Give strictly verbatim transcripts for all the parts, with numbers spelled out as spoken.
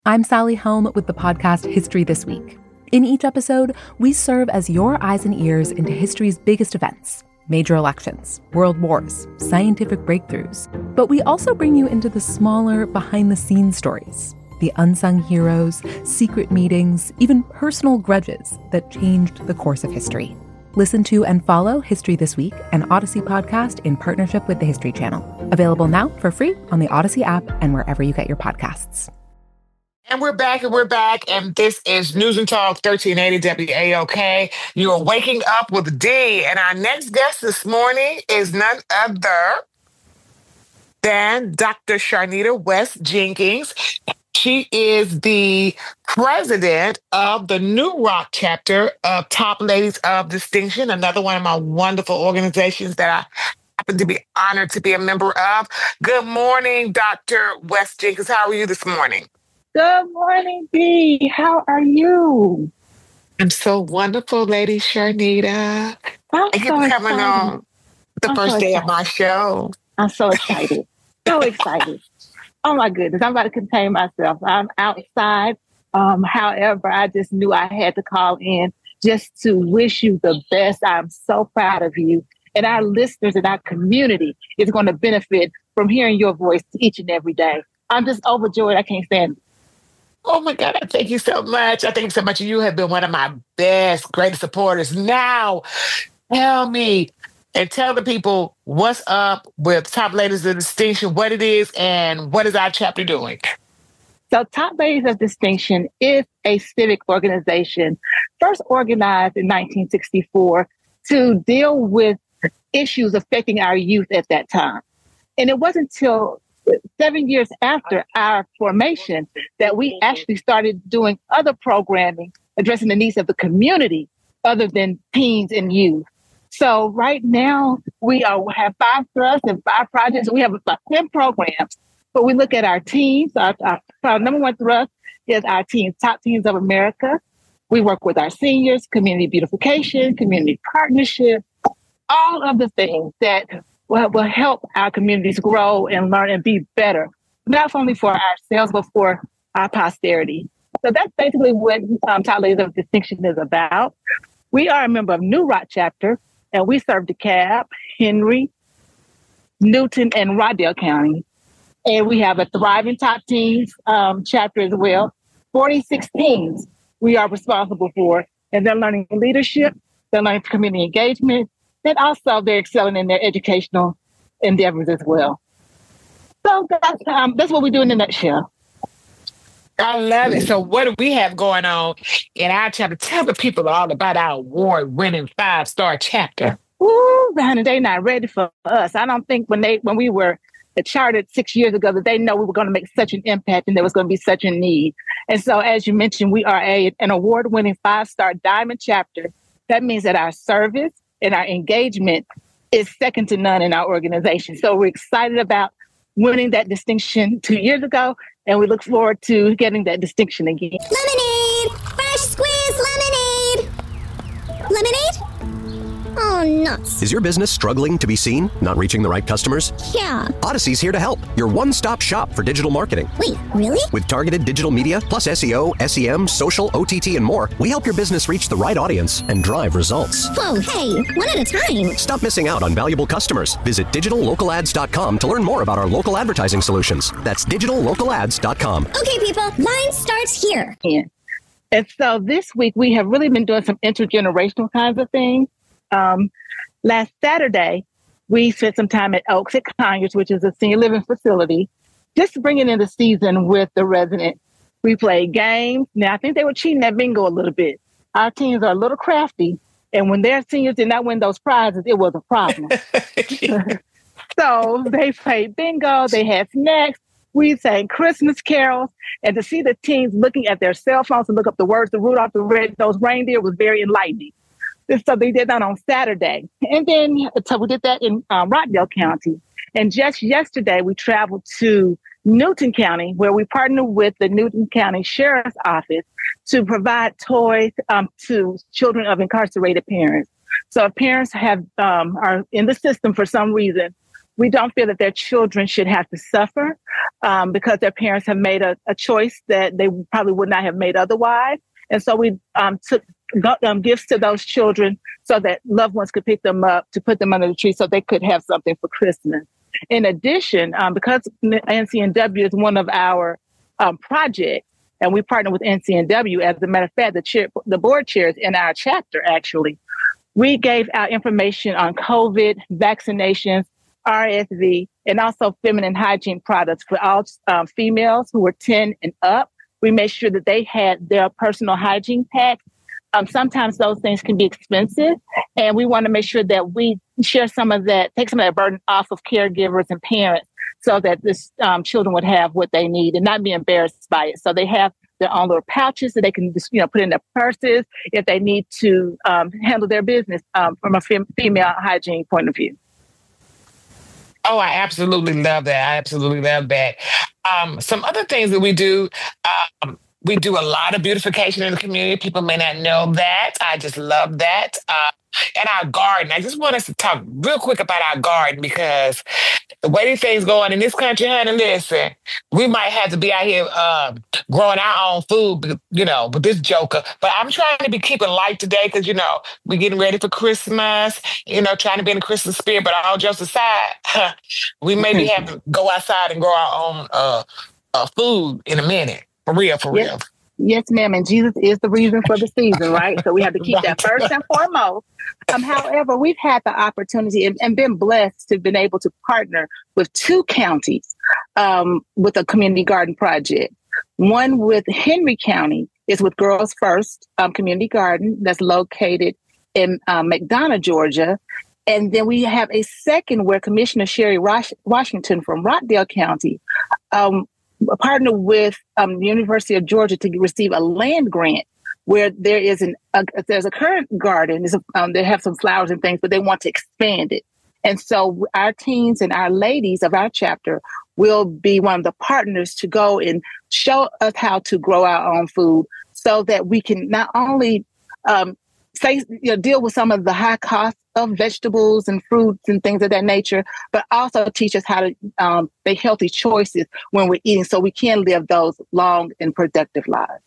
I'm Sally Helm with the podcast History This Week. In each episode, we serve as your eyes and ears into history's biggest events, major elections, world wars, scientific breakthroughs. But we also bring you into the smaller, behind-the-scenes stories, the unsung heroes, secret meetings, even personal grudges that changed the course of history. Listen to and follow History This Week, an Odyssey podcast in partnership with the History Channel. Available now for free on the Odyssey app and wherever you get your podcasts. And we're back, and we're back, and this is News and Talk thirteen eighty W A O K. You are waking up with D, and our next guest this morning is none other than Doctor Sharnita West Jenkins. She is the president of the New Rock chapter of Top Ladies of Distinction, another one of my wonderful organizations that I happen to be honored to be a member of. Good morning, Doctor West Jenkins. How are you this morning? Good morning, Dee. How are you? I'm so wonderful, Lady Sharnita. I'm Thank you so for coming excited. on the I'm first so day excited. of my show. I'm so excited. So excited. Oh, my goodness. I'm about to contain myself. I'm outside. Um, however, I just knew I had to call in just to wish you the best. I'm so proud of you. And our listeners and our community is going to benefit from hearing your voice each and every day. I'm just overjoyed. I can't stand it. Oh, my God. Thank you so much. I thank you so much. You have been one of my best, greatest supporters. Now, tell me and tell the people what's up with Top Ladies of Distinction, what it is, and what is our chapter doing? So Top Ladies of Distinction is a civic organization first organized in nineteen sixty-four to deal with issues affecting our youth at that time. And it wasn't until seven years after our formation that we actually started doing other programming addressing the needs of the community other than teens and youth. So right now we are, have five thrusts and five projects. We have about ten programs, but we look at our teens. Our, our, our number one thrust is our teens, Top Teens of America. We work with our seniors, community beautification, community partnership, all of the things that will, will help our communities grow and learn and be better, not only for ourselves, but for our posterity. So that's basically what um, Top Ladies of Distinction is about. We are a member of New Rock chapter, and we serve DeKalb, Henry, Newton, and Rodale County. And we have a thriving Top Teens um, chapter as well. forty-six teens we are responsible for, and they're learning leadership, they're learning community engagement, and also they're excelling in their educational endeavors as well. So that's, um, that's what we do in a nutshell. I love it. So what do we have going on in our chapter? Tell the people all about our award-winning five-star chapter. Ooh, honey, they're not ready for us. I don't think when they when we were chartered six years ago that they know we were going to make such an impact and there was going to be such a need. And so, as you mentioned, we are a an award-winning five-star diamond chapter. That means that our service and our engagement is second to none in our organization. So we're excited about winning that distinction two years ago, and we look forward to getting that distinction again. Lemonade! Fresh squeezed lemonade! Lemonade? Oh, nuts. Is your business struggling to be seen? Not reaching the right customers? Yeah. Odyssey's here to help. Your one-stop shop for digital marketing. Wait, really? With targeted digital media, plus S E O, S E M, social, O T T, and more, we help your business reach the right audience and drive results. Whoa, hey, one at a time. Stop missing out on valuable customers. Visit digital local ads dot com to learn more about our local advertising solutions. That's digital local ads dot com. Okay, people, line starts here. And so this week, we have really been doing some intergenerational kinds of things. Um, last Saturday, we spent some time at Oaks at Conyers, which is a senior living facility, just bringing in the season with the residents. We played games. Now, I think they were cheating at bingo a little bit. Our teams are a little crafty, and when their seniors did not win those prizes, it was a problem. So they played bingo. They had snacks. We sang Christmas carols, and to see the teens looking at their cell phones and look up the words to Rudolph the Red-Nosed Reindeer was very enlightening. So they did that on Saturday. And then so we did that in um, Rodale County. And just yesterday, we traveled to Newton County, where we partnered with the Newton County Sheriff's Office to provide toys um, to children of incarcerated parents. So if parents have um, are in the system for some reason, We don't feel that their children should have to suffer um, because their parents have made a, a choice that they probably would not have made otherwise. And so we um, took um, gifts to those children so that loved ones could pick them up to put them under the tree so they could have something for Christmas. In addition, um, because N C N W is one of our um, projects, and we partner with N C N W, as a matter of fact, the, chair, the board chairs in our chapter, actually, we gave out information on COVID, vaccinations, R S V, and also feminine hygiene products for all um, females who were ten and up. We made sure that they had their personal hygiene packs. Um, sometimes those things can be expensive, and we want to make sure that we share some of that, take some of that burden off of caregivers and parents so that this um, children would have what they need and not be embarrassed by it. So they have their own little pouches that they can just, you know, put in their purses if they need to um, handle their business um, from a fem- female hygiene point of view. Oh, I absolutely love that. I absolutely love that. Um, some other things that we do, um, we do a lot of beautification in the community. People may not know that. I just love that. Uh, and our garden. I just want us to talk real quick about our garden, because the way these things going in this country, honey, listen, we might have to be out here um, growing our own food, you know, with this joker. But I'm trying to be keeping light today because, you know, we're getting ready for Christmas, you know, trying to be in the Christmas spirit. But all jokes aside, we maybe have to go outside and grow our own uh, uh, food in a minute. For real, for yes. real. Yes, ma'am. And Jesus is the reason for the season, right? So we have to keep right. that first and foremost. Um, however, we've had the opportunity and, and been blessed to have been able to partner with two counties um, with a community garden project. One with Henry County is with Girls First um, Community Garden that's located in um, McDonough, Georgia. And then we have a second where Commissioner Sherry Rosh- Washington from Rockdale County um, partner with um, the University of Georgia to receive a land grant where there is an a, there's a current garden. A, um, they have some flowers and things, but they want to expand it. And so our teens and our ladies of our chapter will be one of the partners to go and show us how to grow our own food so that we can not only um, say, you know, deal with some of the high costs of vegetables and fruits and things of that nature, but also teach us how to um, make healthy choices when we're eating so we can live those long and productive lives.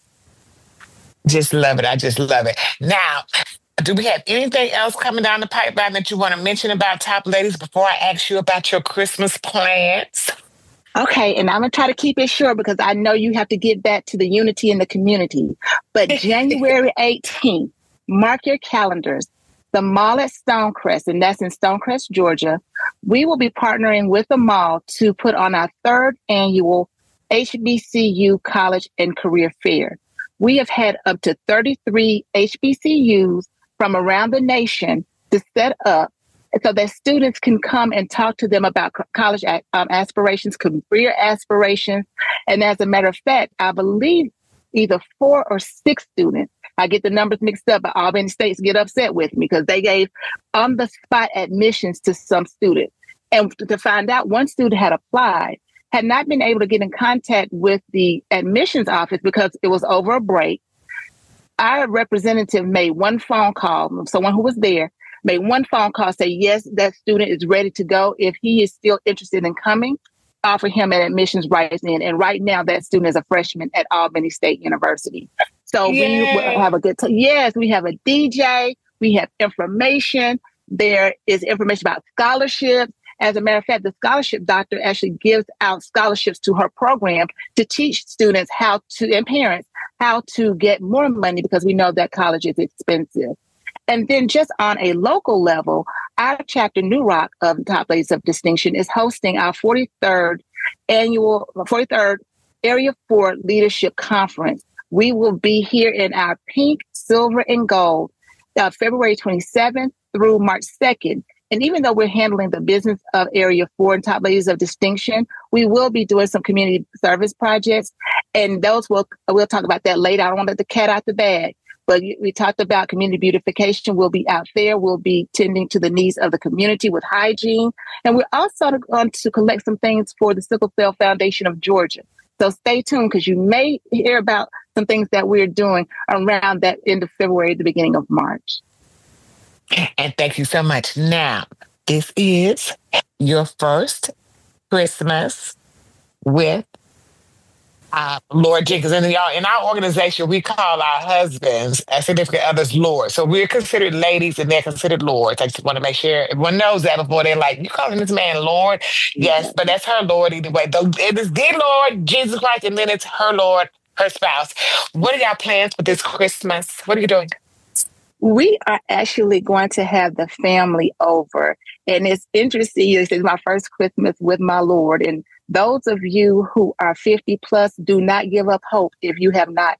Just love it. I just love it. Now, do we have anything else coming down the pipeline that you want to mention about Top Ladies before I ask you about your Christmas plans? Okay, and I'm going to try to keep it short because I know you have to get back to the unity in the community. But January eighteenth, mark your calendars. The mall at Stonecrest, and that's in Stonecrest, Georgia, we will be partnering with the mall to put on our third annual H B C U College and Career Fair. We have had up to thirty-three H B C Us from around the nation to set up so that students can come and talk to them about college um, aspirations, career aspirations. And as a matter of fact, I believe either four or six students, I get the numbers mixed up, but Albany States get upset with me because they gave on-the-spot admissions to some students. And to find out one student had applied, had not been able to get in contact with the admissions office because it was over a break. Our representative made one phone call, someone who was there, made one phone call, say, yes, that student is ready to go. If he is still interested in coming, offer him an admissions right then. And right now, that student is a freshman at Albany State University. So Yay. we will have a good time. Yes, we have a D J. We have information. There is information about scholarships. As a matter of fact, the scholarship doctor actually gives out scholarships to her program to teach students how to, and parents, how to get more money because we know that college is expensive. And then just on a local level, our chapter, New Rock of Top Ladies of Distinction, is hosting our forty-third annual, forty-third Area four Leadership Conference. We will be here in our pink, silver, and gold, uh, February twenty-seventh through March second. And even though we're handling the business of Area four and Top Ladies of Distinction, we will be doing some community service projects. And those will, we'll talk about that later. I don't want to let the cat out the bag. But we talked about community beautification. We'll be out there. We'll be tending to the needs of the community with hygiene. And we're also going to collect some things for the Sickle Cell Foundation of Georgia. So stay tuned because you may hear about some things that we're doing around that end of February, the beginning of March. And thank you so much. Now, this is your first Christmas with Uh, Lord Jenkins. And y'all, in our organization, we call our husbands and significant others Lord. So we're considered ladies and they're considered lords. I just want to make sure everyone knows that before they're like, you calling this man Lord? Yes, but that's her Lord either way. Though it is the Lord, Jesus Christ, and then it's her Lord, her spouse. What are y'all plans for this Christmas? What are you doing? We are actually going to have the family over. And it's interesting. This is my first Christmas with my Lord. And those of you who are fifty plus, do not give up hope if you have not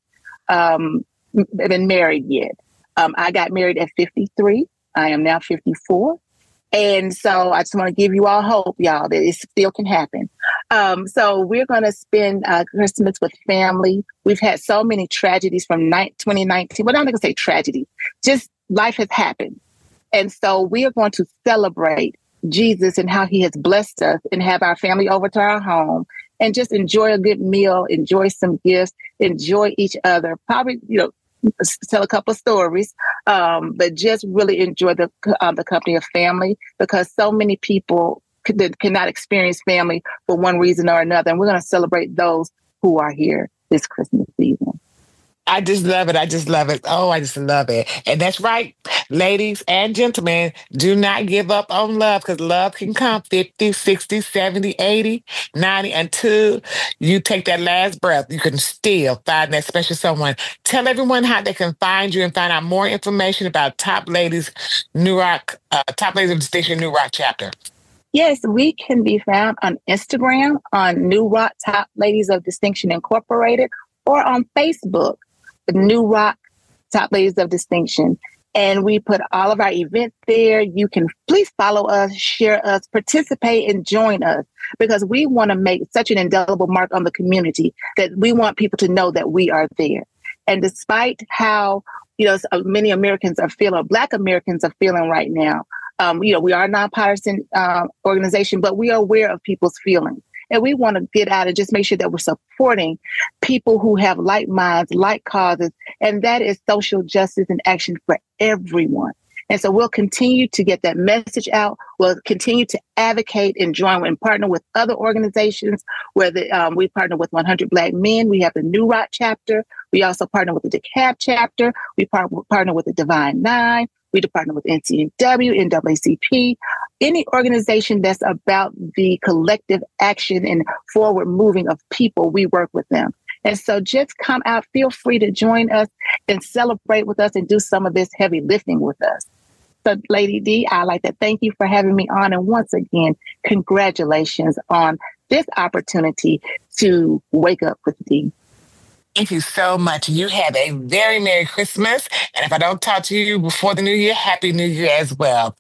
um, been married yet. Um, I got married at fifty-three. I am now fifty-four. And so I just want to give you all hope, y'all, that it still can happen. Um, so we're going to spend uh, Christmas with family. We've had so many tragedies from twenty nineteen. Well, I'm not going to say tragedy. Just life has happened. And so we are going to celebrate Jesus and how he has blessed us and have our family over to our home and just enjoy a good meal, enjoy some gifts, enjoy each other, probably, you know, tell a couple of stories, um, but just really enjoy the uh, the company of family, because so many people could, cannot experience family for one reason or another. And we're going to celebrate those who are here this Christmas season. I just love it. I just love it. Oh, I just love it. And that's right, ladies and gentlemen, do not give up on love, because love can come fifty, sixty, seventy, eighty, ninety, until you take that last breath. You can still find that special someone. Tell everyone how they can find you and find out more information about Top Ladies New Rock, uh, Top Ladies of Distinction New Rock chapter. Yes, we can be found on Instagram on New Rock Top Ladies of Distinction Incorporated, or on Facebook, the New Rock Top Ladies of Distinction. And we put all of our events there. You can please follow us, share us, participate, and join us, because we want to make such an indelible mark on the community that we want people to know that we are there. And despite how, you know, many Americans are feeling, Black Americans are feeling right now, um, you know, we are a nonpartisan uh, organization, but we are aware of people's feelings. And we want to get out and just make sure that we're supporting people who have like minds, like causes, and that is social justice and action for everyone. And so we'll continue to get that message out. We'll continue to advocate and join and partner with other organizations, where the, um, we partner with one hundred Black Men. We have the New Rock chapter. We also partner with the DeKalb chapter. We par- partner with the Divine Nine. We partner with N C N W, N double A C P, any organization that's about the collective action and forward moving of people, we work with them. And so just come out, feel free to join us and celebrate with us and do some of this heavy lifting with us. So Lady D, I'd like to thank you for having me on. And once again, congratulations on this opportunity to wake up with D. Thank you so much. You have a very Merry Christmas. And if I don't talk to you before the new year, Happy New Year as well.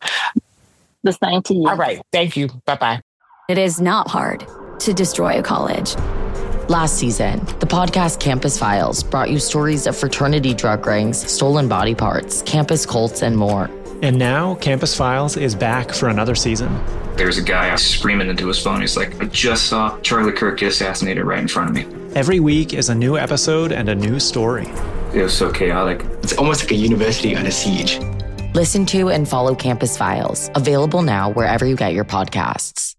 The same to you. All right. Thank you. Bye-bye. It is not hard to destroy a college. Last season, the podcast Campus Files brought you stories of fraternity drug rings, stolen body parts, campus cults, and more. And now Campus Files is back for another season. There's a guy screaming into his phone. He's like, I just saw Charlie Kirk get assassinated right in front of me. Every week is a new episode and a new story. It was so chaotic. It's almost like a university under siege. Listen to and follow Campus Files, available now wherever you get your podcasts.